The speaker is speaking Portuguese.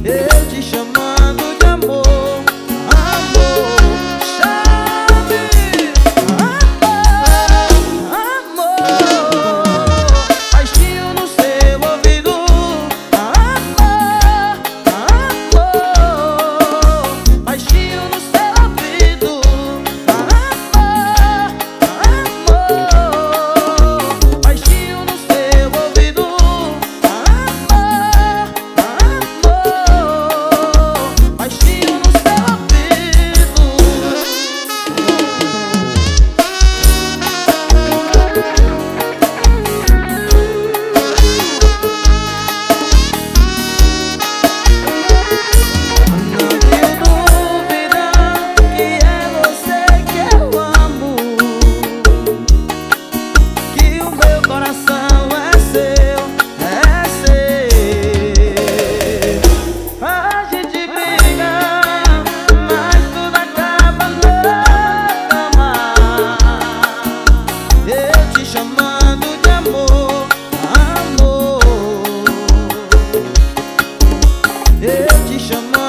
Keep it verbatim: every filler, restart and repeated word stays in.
Eu te chamando de amor, amor. Chame, amor, amor. Baixinho no seu ouvido, amor, amor. Baixinho no seu ouvido, amor, amor. Baixinho no seu ouvido, amor, amor. Baixinho no seu ouvido. Não tenho dúvida que é você que eu amo, que o meu coração é seu, é seu. A gente briga, mas tudo acaba na cama. Eu te chamando de amor, amor. Eu te chamando